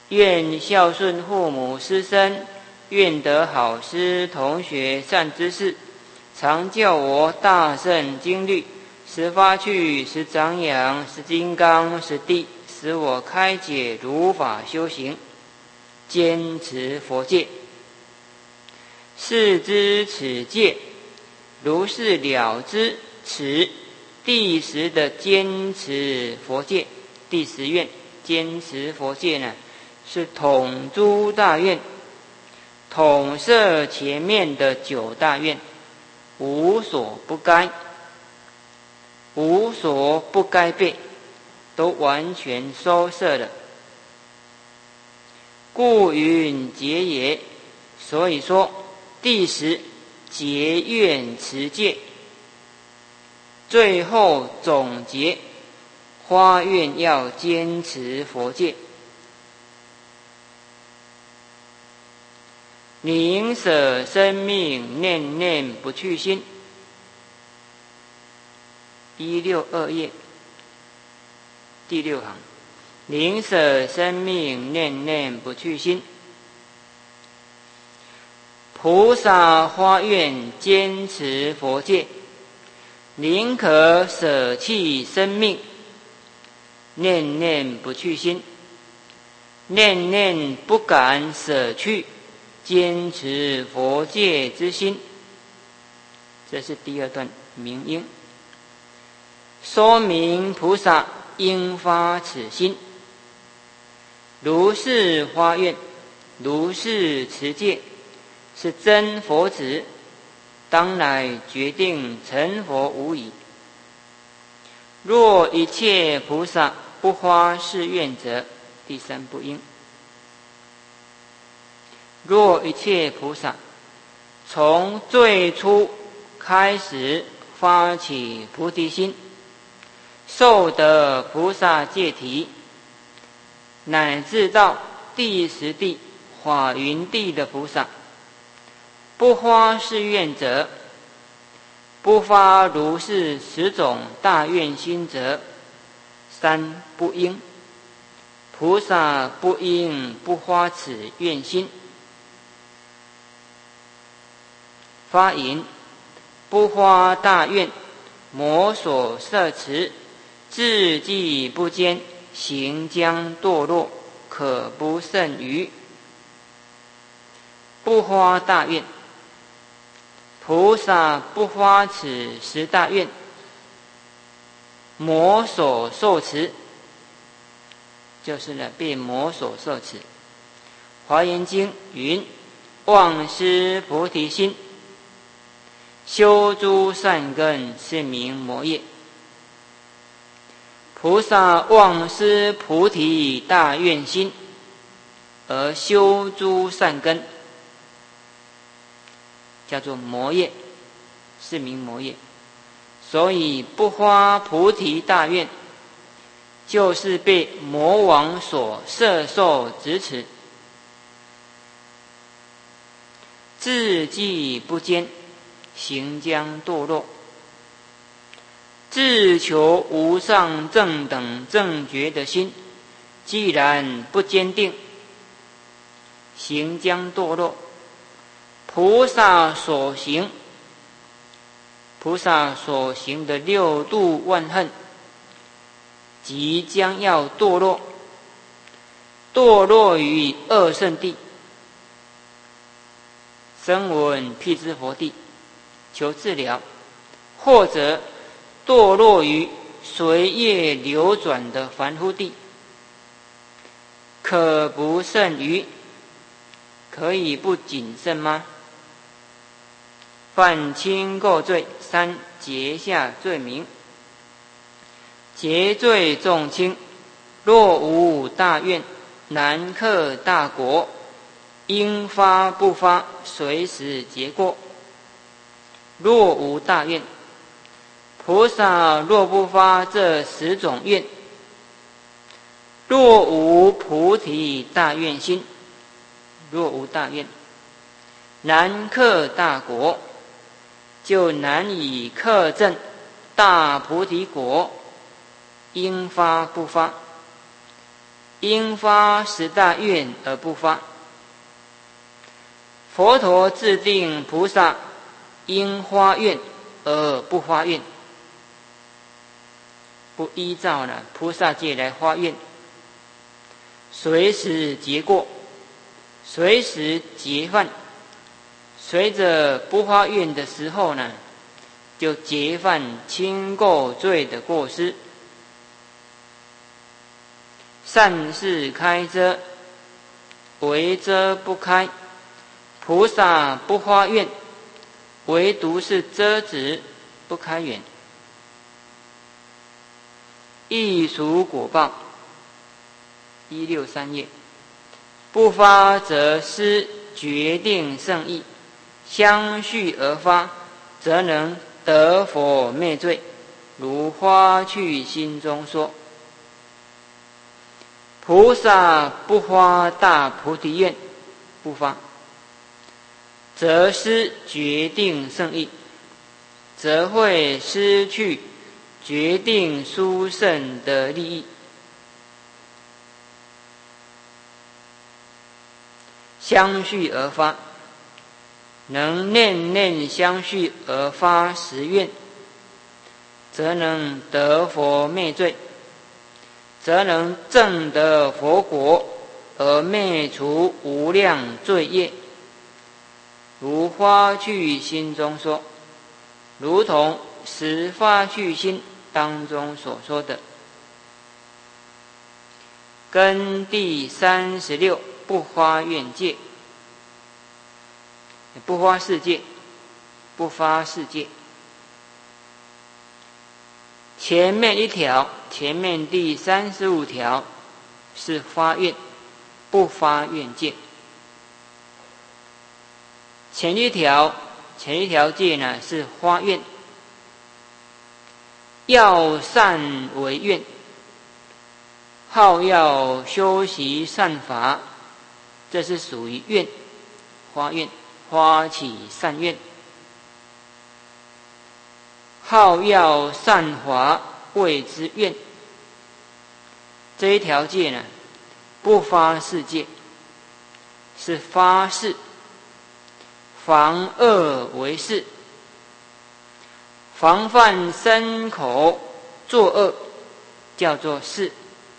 愿孝顺父母师生，愿得好师同学善知识，常教我大圣经律，十发趣，十长养，十金刚，十地，使我开解如法修行，坚持佛戒。是知此戒，如是了知此第10的坚持佛戒。第10愿坚持佛戒呢，是统诸大愿，统摄前面的9大愿，无所不该，无所不该备，都完全收摄了。故云结也。所以说第10结愿持戒，最后总结发愿要坚持佛戒。宁舍生命，念念不去心。162页第6行，宁舍生命，念念不去心。菩萨发愿坚持佛戒，宁可舍弃生命，念念不去心，念念不敢舍去坚持佛戒之心。这是第2段明因，说明菩萨应发此心，如是发愿，如是持戒，是真佛子，当来决定成佛无疑。若一切菩萨不发是愿者，第3不应。若一切菩萨从最初开始发起菩提心，受得菩萨戒体，乃至到第10地法云地的菩萨，不发是愿者，不发如是10种大愿心者，3不应。菩萨不应不发此愿心。发引不发大愿，魔所摄持，自己不坚，行将堕落，可不胜于。不发大愿，菩萨不发此10大愿，魔所受持，就是呢被魔所受持。华严经云：忘失菩提心，修诸善根，是名魔业。菩萨忘失菩提大愿心，而修诸善根，叫做魔业，是名魔业。所以不发菩提大愿，就是被魔王所摄受执持，自己不坚，行将堕落，自求无上正等正觉的心，既然不坚定，行将堕落。菩萨所行的6度万恨，即将要堕落，堕落于2圣地，声闻辟支佛地求治疗，或者堕落于随业流转的凡夫地，可不胜于？可以不谨慎吗？犯轻垢罪3，结下罪名。结罪重轻，若无大愿，难克大果，应发不发，随时结过。若无大愿，菩萨若不发这10种愿，若无菩提大愿心，若无大愿，难克大果，就难以克证大菩提果。应发不发， 应发10大愿而不发。佛陀制定菩萨应发愿而不发愿，不依照呢菩萨戒来发愿，随时结过，随时结犯。随着不发愿的时候呢，就结犯轻垢罪的过失。善事开遮，为遮不开。菩萨不发愿，唯独是遮止不开愿。亦属果报。163页。不发则失决定胜义，相续而发，则能得佛灭罪。如花趣心中说。菩萨不发大菩提愿，不发，则失决定胜义，则会失去决定殊胜的利益。相续而发，能念念相续而发10愿，则能得佛灭罪，则能证得佛果而灭除无量罪业。如发趣心中说，如同十发趣心当中所说的。根第36不发愿戒，不发世界，不发世界。前面一条，前面第35条是发愿，不发愿戒。前一条戒呢是发愿，要善为愿，好要修习善法，这是属于愿，发愿，发起善愿。好要善法谓之愿。这一条戒呢，不发世界，是发誓，防恶为誓，防范身口作恶，叫做誓。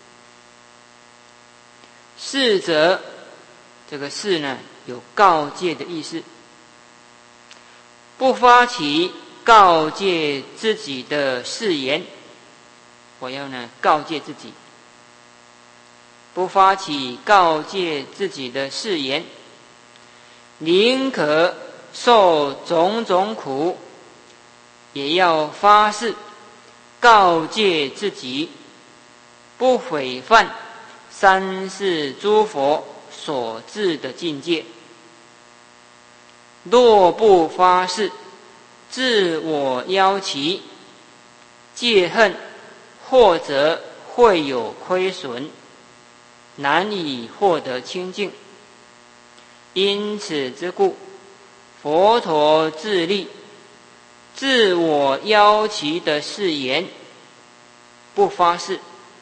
誓者，这个誓呢，有告诫的意思。不发起告诫自己的誓言，我要呢告诫自己，不发起告诫自己的誓言，宁可受种种苦，也要发誓告诫自己，不毁犯三世诸佛所制的境界。若不发誓，自我邀其戒恨，或者会有亏损，难以获得清净。因此之故，佛陀自立自我邀其的誓言，不发誓，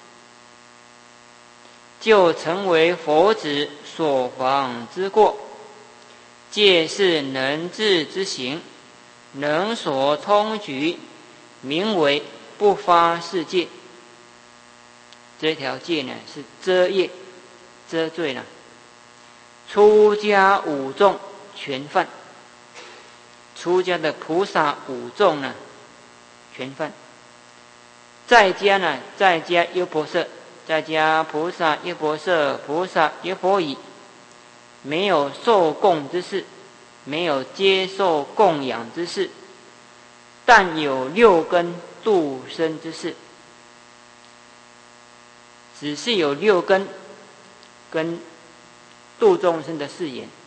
就成为佛子所防之过。戒是能治之行，能所通举，名为不发誓戒。这条戒呢是遮业遮罪呢，出家五众全犯。出家的菩萨五众呢全犯。在家呢，在家优婆塞，在家菩萨优婆塞，菩萨优婆夷，没有受供之事，没有接受供养之事，但有6根度生之事。只是有6根跟度众生的誓言。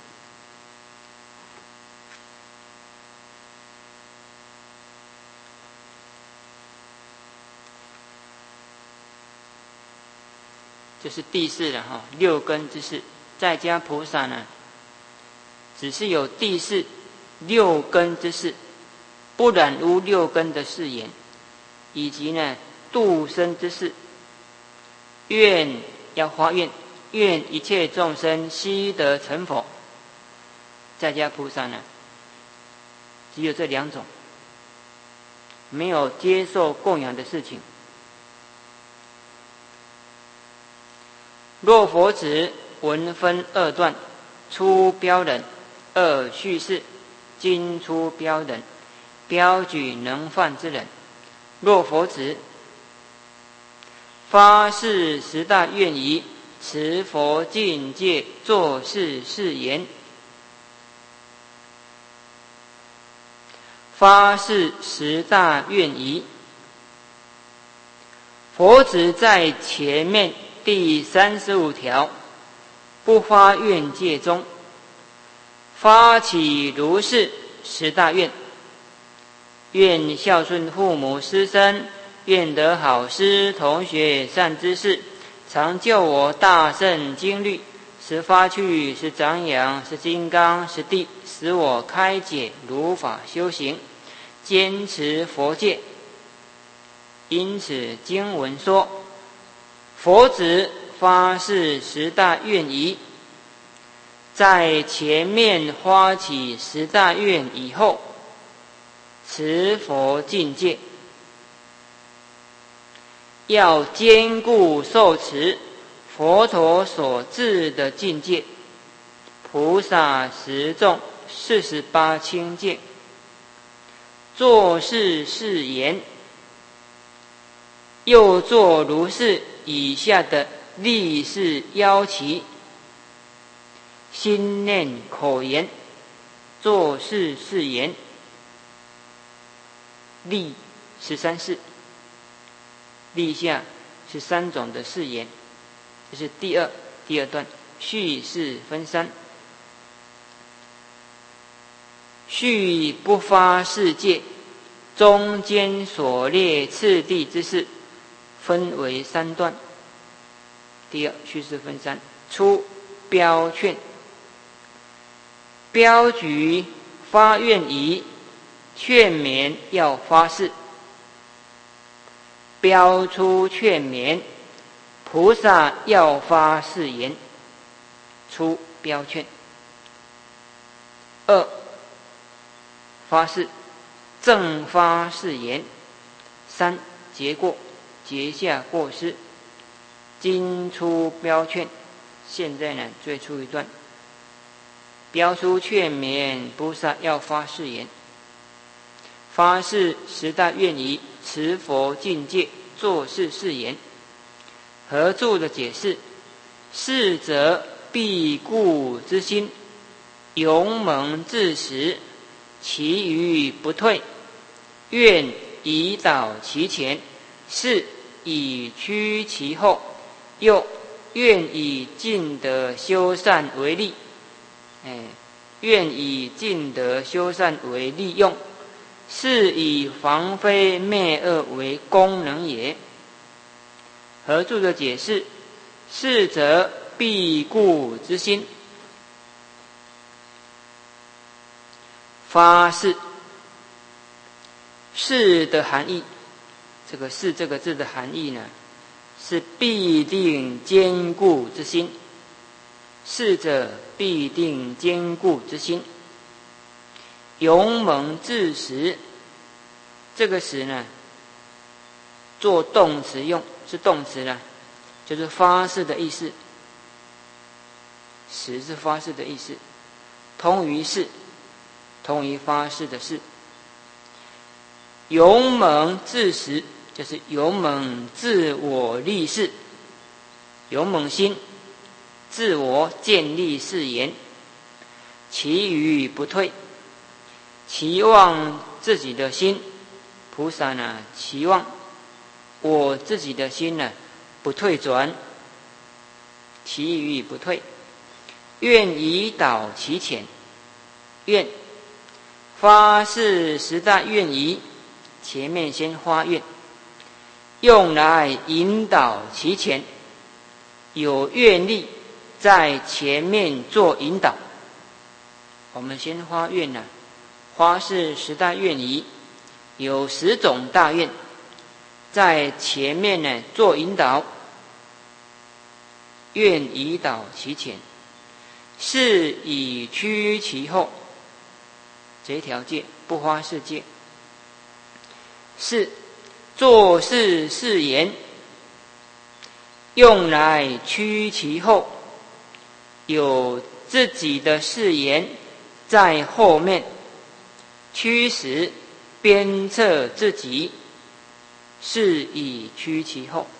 这是第4了哈，6根之事。在家菩萨呢，只是有第4 6根之事，不染污6根的誓言，以及呢度生之事。愿要发愿，愿一切众生悉得成佛。在家菩萨呢，只有这两种，没有接受供养的事情。若佛子文分二段，初标人，二叙事，今初标人，标举能犯之人。若佛子发誓十大愿仪，持佛境界，作是誓言。发誓十大愿仪，佛子在前面第35条不发愿戒中，发起如是十大愿：愿孝顺父母师生，愿得好师同学善知识，常救我大圣经律，使发趣，使长养，使金刚，使地，使我开解如法修行，坚持佛戒。因此经文说，佛子发誓十大愿仪，在前面发起十大愿以后，持佛境界，要坚固受持佛陀所制的境界，菩萨十众48清戒，作是誓言，又作如是以下的立誓要期，心念口言，作是誓言，立13誓，立下13种的誓言。这是第二段，序誓分三。序不发誓戒，中间所列次第之事，分为3段。第二，序誓分三。初标劝，标举发愿仪，劝勉要发誓。标出劝勉，菩萨要发誓言。初标劝。二发誓，正发誓言。三结过，结下过失。今初标劝，现在呢最初一段，标出劝勉菩萨要发誓言。发誓十大愿仪，持佛境界，作是誓言。合注的解释：誓则必固之心，勇猛自持，其余不退，愿以导其前，誓以趋其后，又愿以尽德修善为利，愿以尽德修善为利用，是以防非灭恶为功能也。合注的解释：誓则必固之心，发誓，誓的含义，这个誓这个字的含义呢，是必定坚固之心。誓者必定坚固之心。勇猛自持，这个时呢，做动词用，是动词啦，就是发誓的意思。持是发誓的意思，通于誓，通于发誓的誓。勇猛自持，就是勇猛自我立誓，勇猛心，自我建立誓言，其余不退，期望自己的心，菩萨呢期望我自己的心呢不退转，其余不退，愿以导其前，愿发誓十大愿仪，前面先发愿，用来引导其前，有愿力在前面做引导。我们先发愿呢，发誓十大愿仪，有10种大愿，在前面呢做引导。 愿以导其前，是以趋其后。这条戒不花世戒。是做事是言，用来趋其后，有自己的誓言在后面驱使鞭策自己，是以趋其后。